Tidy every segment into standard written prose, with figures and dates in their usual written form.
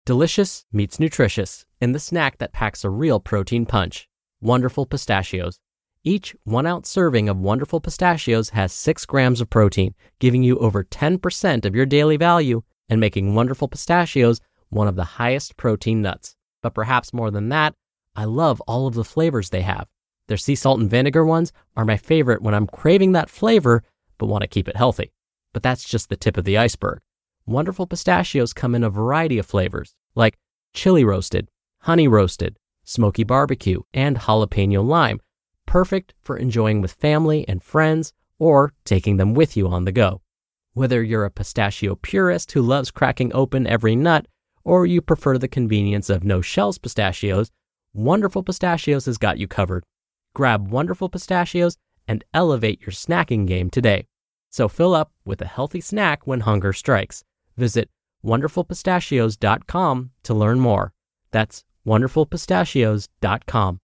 Delicious meets nutritious in the snack that packs a real protein punch. Wonderful Pistachios. Each 1-ounce serving of Wonderful Pistachios has 6 grams of protein, giving you over 10% of your daily value and making Wonderful Pistachios one of the highest protein nuts. But perhaps more than that, I love all of the flavors they have. Their sea salt and vinegar ones are my favorite when I'm craving that flavor but want to keep it healthy. But that's just the tip of the iceberg. Wonderful Pistachios come in a variety of flavors, like chili roasted, honey roasted, smoky barbecue, and jalapeno lime, perfect for enjoying with family and friends or taking them with you on the go. Whether you're a pistachio purist who loves cracking open every nut, or you prefer the convenience of no-shells pistachios, Wonderful Pistachios has got you covered. Grab Wonderful Pistachios and elevate your snacking game today. So fill up with a healthy snack when hunger strikes. Visit wonderfulpistachios.com to learn more. That's wonderfulpistachios.com.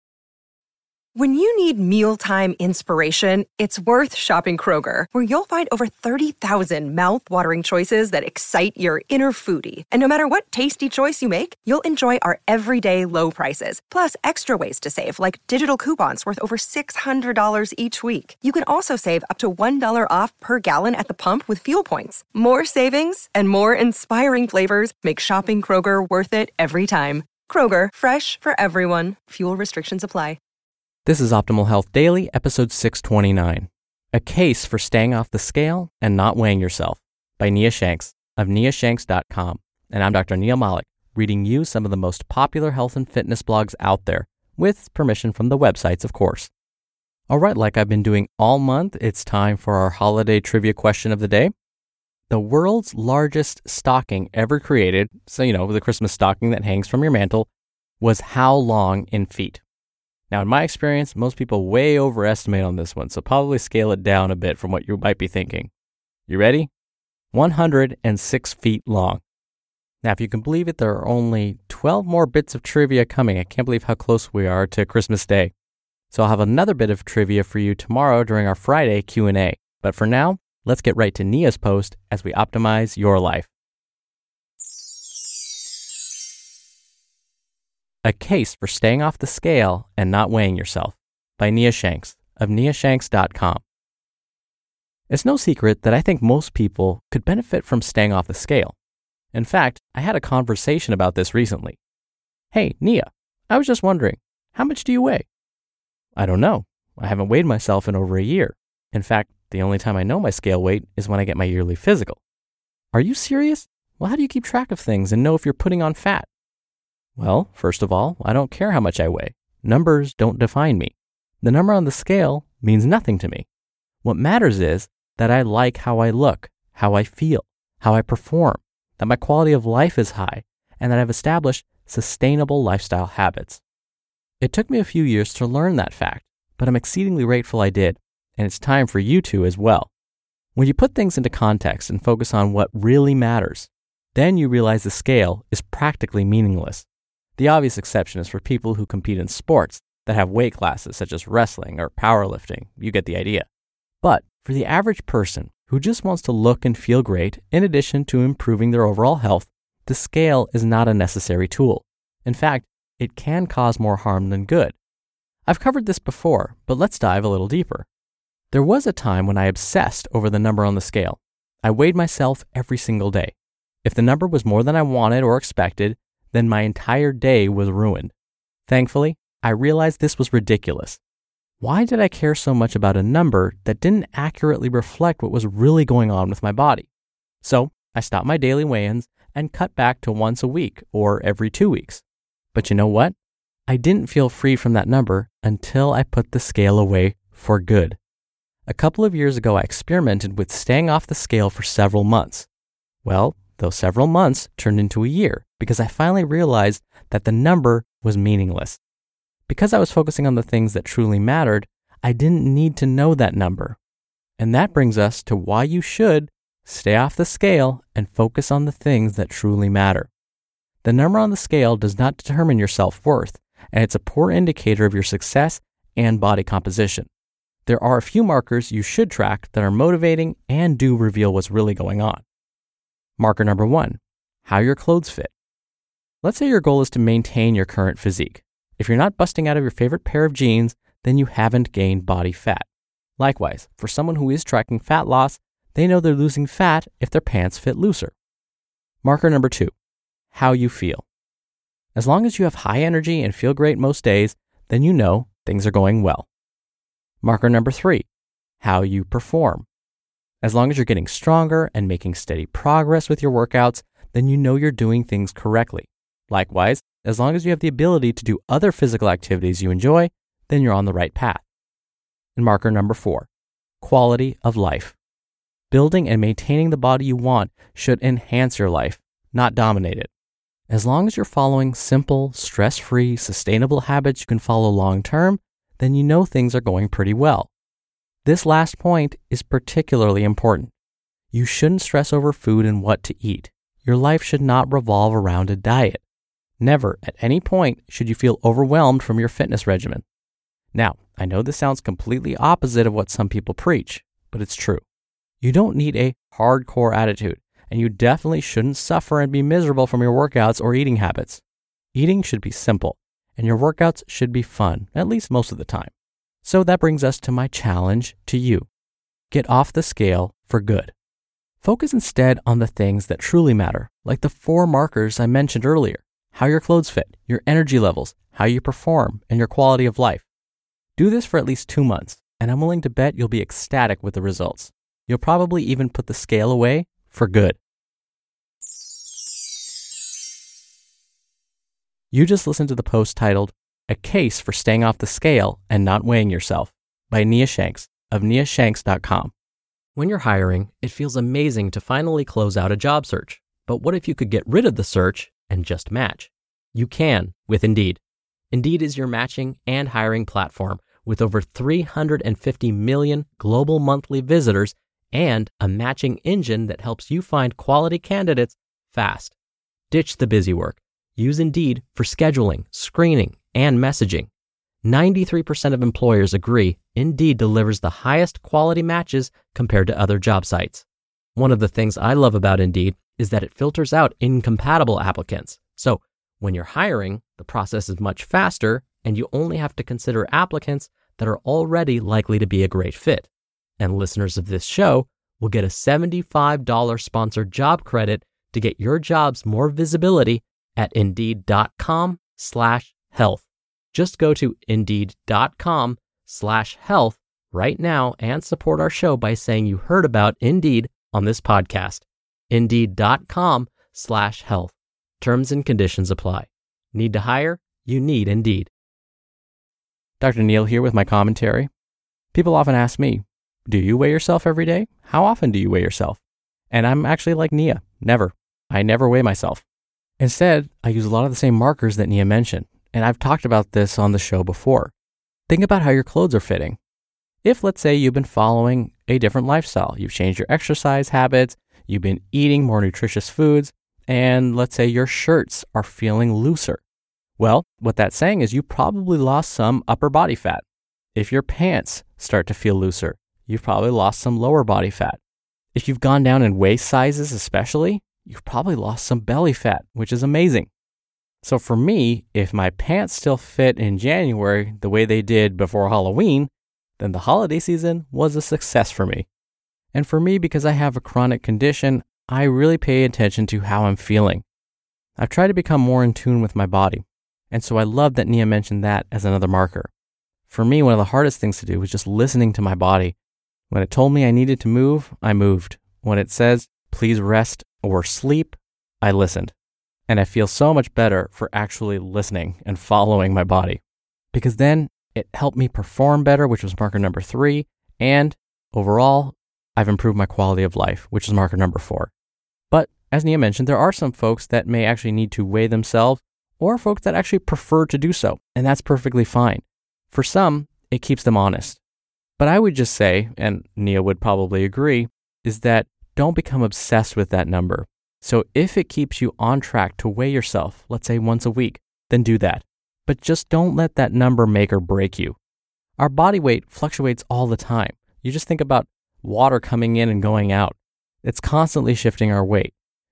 When you need mealtime inspiration, it's worth shopping Kroger, where you'll find over 30,000 mouth-watering choices that excite your inner foodie. And no matter what tasty choice you make, you'll enjoy our everyday low prices, plus extra ways to save, like digital coupons worth over $600 each week. You can also save up to $1 off per gallon at the pump with fuel points. More savings and more inspiring flavors make shopping Kroger worth it every time. Kroger, fresh for everyone. Fuel restrictions apply. This is Optimal Health Daily, episode 629. A Case for Staying Off the Scale and Not Weighing Yourself by Nia Shanks of niashanks.com. And I'm Dr. Neil Malik, reading you some of the most popular health and fitness blogs out there, with permission from the websites, of course. All right, like I've been doing all month, it's time for our holiday trivia question of the day. The world's largest stocking ever created, so the Christmas stocking that hangs from your mantle, was how long in feet? Now, in my experience, most people way overestimate on this one, so probably scale it down a bit from what you might be thinking. You ready? 106 feet long. Now, if you can believe it, there are only 12 more bits of trivia coming. I can't believe how close we are to Christmas Day. So I'll have another bit of trivia for you tomorrow during our Friday Q&A. But for now, let's get right to Nia's post as we optimize your life. A Case for Staying Off the Scale and Not Weighing Yourself by Nia Shanks of niashanks.com. It's no secret that I think most people could benefit from staying off the scale. In fact, I had a conversation about this recently. Hey, Nia, I was just wondering, how much do you weigh? I don't know. I haven't weighed myself in over a year. In fact, the only time I know my scale weight is when I get my yearly physical. Are you serious? Well, how do you keep track of things and know if you're putting on fat? Well, first of all, I don't care how much I weigh. Numbers don't define me. The number on the scale means nothing to me. What matters is that I like how I look, how I feel, how I perform, that my quality of life is high, and that I've established sustainable lifestyle habits. It took me a few years to learn that fact, but I'm exceedingly grateful I did, and it's time for you to as well. When you put things into context and focus on what really matters, then you realize the scale is practically meaningless. The obvious exception is for people who compete in sports that have weight classes such as wrestling or powerlifting. You get the idea. But for the average person who just wants to look and feel great, in addition to improving their overall health, the scale is not a necessary tool. In fact, it can cause more harm than good. I've covered this before, but let's dive a little deeper. There was a time when I obsessed over the number on the scale. I weighed myself every single day. If the number was more than I wanted or expected, then my entire day was ruined. Thankfully, I realized this was ridiculous. Why did I care so much about a number that didn't accurately reflect what was really going on with my body? So I stopped my daily weigh-ins and cut back to once a week or every 2 weeks. But you know what? I didn't feel free from that number until I put the scale away for good. A couple of years ago, I experimented with staying off the scale for several months. Well, those several months turned into a year because I finally realized that the number was meaningless. Because I was focusing on the things that truly mattered, I didn't need to know that number. And that brings us to why you should stay off the scale and focus on the things that truly matter. The number on the scale does not determine your self-worth, and it's a poor indicator of your success and body composition. There are a few markers you should track that are motivating and do reveal what's really going on. Marker number 1, how your clothes fit. Let's say your goal is to maintain your current physique. If you're not busting out of your favorite pair of jeans, then you haven't gained body fat. Likewise, for someone who is tracking fat loss, they know they're losing fat if their pants fit looser. Marker number 2, how you feel. As long as you have high energy and feel great most days, then you know things are going well. Marker number 3, how you perform. As long as you're getting stronger and making steady progress with your workouts, then you know you're doing things correctly. Likewise, as long as you have the ability to do other physical activities you enjoy, then you're on the right path. And marker number 4, quality of life. Building and maintaining the body you want should enhance your life, not dominate it. As long as you're following simple, stress-free, sustainable habits you can follow long-term, then you know things are going pretty well. This last point is particularly important. You shouldn't stress over food and what to eat. Your life should not revolve around a diet. Never, at any point, should you feel overwhelmed from your fitness regimen. Now, I know this sounds completely opposite of what some people preach, but it's true. You don't need a hardcore attitude, and you definitely shouldn't suffer and be miserable from your workouts or eating habits. Eating should be simple, and your workouts should be fun, at least most of the time. So that brings us to my challenge to you. Get off the scale for good. Focus instead on the things that truly matter, like the 4 markers I mentioned earlier: how your clothes fit, your energy levels, how you perform, and your quality of life. Do this for at least 2 months, and I'm willing to bet you'll be ecstatic with the results. You'll probably even put the scale away for good. You just listened to the post titled, "A Case for Staying Off the Scale and Not Weighing Yourself" by Nia Shanks of niashanks.com. When you're hiring, it feels amazing to finally close out a job search. But what if you could get rid of the search and just match? You can with Indeed. Indeed is your matching and hiring platform with over 350 million global monthly visitors and a matching engine that helps you find quality candidates fast. Ditch the busy work. Use Indeed for scheduling, screening, and messaging. 93% of employers agree Indeed delivers the highest quality matches compared to other job sites. One of the things I love about Indeed is that it filters out incompatible applicants. So when you're hiring, the process is much faster and you only have to consider applicants that are already likely to be a great fit. And listeners of this show will get a $75 sponsored job credit to get your jobs more visibility at Indeed.com/health. Just go to Indeed.com/health right now and support our show by saying you heard about Indeed on this podcast. Indeed.com/health. Terms and conditions apply. Need to hire? You need Indeed. Dr. Neal here with my commentary. People often ask me, do you weigh yourself every day? How often do you weigh yourself? And I'm actually like Nia, never. I never weigh myself. Instead, I use a lot of the same markers that Nia mentioned, and I've talked about this on the show before. Think about how your clothes are fitting. If, let's say, you've been following a different lifestyle, you've changed your exercise habits, you've been eating more nutritious foods, and let's say your shirts are feeling looser. Well, what that's saying is you probably lost some upper body fat. If your pants start to feel looser, you've probably lost some lower body fat. If you've gone down in waist sizes especially, you've probably lost some belly fat, which is amazing. So for me, if my pants still fit in January the way they did before Halloween, then the holiday season was a success for me. And for me, because I have a chronic condition, I really pay attention to how I'm feeling. I've tried to become more in tune with my body. And so I love that Nia mentioned that as another marker. For me, one of the hardest things to do was just listening to my body. When it told me I needed to move, I moved. When it says, please rest or sleep, I listened. And I feel so much better for actually listening and following my body. Because then it helped me perform better, which was marker number 3. And overall, I've improved my quality of life, which is marker number 4. But as Nia mentioned, there are some folks that may actually need to weigh themselves or folks that actually prefer to do so. And that's perfectly fine. For some, it keeps them honest. But I would just say, and Nia would probably agree, is that don't become obsessed with that number. So if it keeps you on track to weigh yourself, let's say once a week, then do that. But just don't let that number make or break you. Our body weight fluctuates all the time. You just think about water coming in and going out. It's constantly shifting our weight.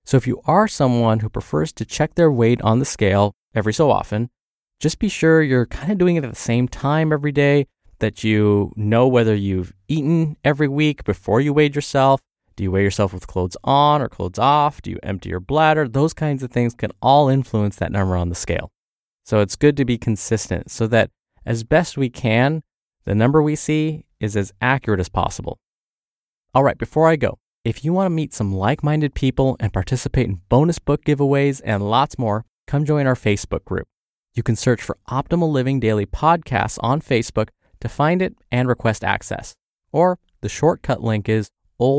So if you are someone who prefers to check their weight on the scale every so often, just be sure you're kind of doing it at the same time every day, that you know whether you've eaten every week before you weighed yourself. Do you weigh yourself with clothes on or clothes off? Do you empty your bladder? Those kinds of things can all influence that number on the scale. So it's good to be consistent so that as best we can, the number we see is as accurate as possible. All right, before I go, if you want to meet some like-minded people and participate in bonus book giveaways and lots more, come join our Facebook group. You can search for Optimal Living Daily Podcasts on Facebook to find it and request access. Or the shortcut link is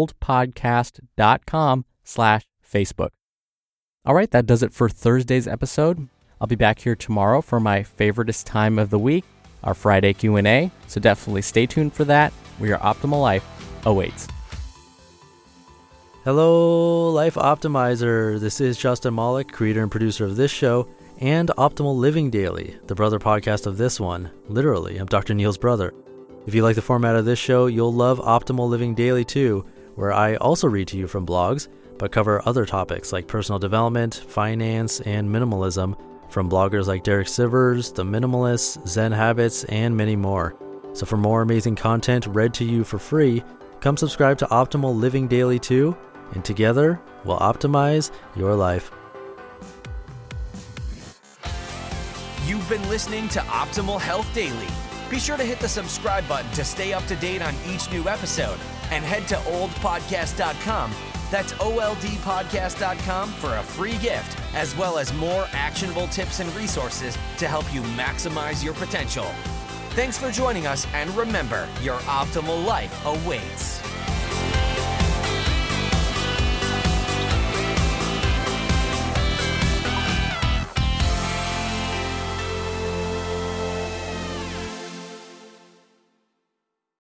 oldpodcast.com/Facebook. All right, that does it for Thursday's episode. I'll be back here tomorrow for my favoritist time of the week, our Friday Q&A. So definitely stay tuned for that, where your optimal life awaits. Hello, Life Optimizer. This is Justin Malik, creator and producer of this show and Optimal Living Daily, the brother podcast of this one. Literally, I'm Dr. Neil's brother. If you like the format of this show, you'll love Optimal Living Daily too, where I also read to you from blogs, but cover other topics like personal development, finance, and minimalism from bloggers like Derek Sivers, The Minimalists, Zen Habits, and many more. So for more amazing content read to you for free, come subscribe to Optimal Living Daily too, and together we'll optimize your life. You've been listening to Optimal Health Daily. Be sure to hit the subscribe button to stay up to date on each new episode, and head to oldpodcast.com. That's oldpodcast.com for a free gift, as well as more actionable tips and resources to help you maximize your potential. Thanks for joining us, and remember, your optimal life awaits.